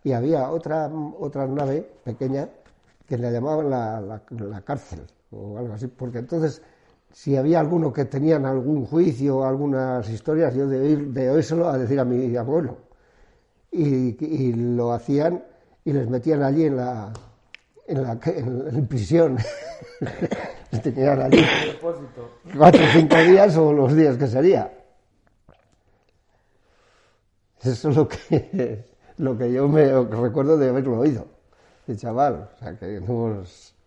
y había otra nave pequeña que la llamaban la cárcel o algo así, porque entonces si había alguno que tenían algún juicio o algunas historias, yo de oírselo a decir a mi abuelo, y lo hacían y les metían allí en prisión. Les tenían allí 4 o 5 días o los días que sería. Eso es lo que yo me recuerdo de haberlo oído, de chaval. O sea, que no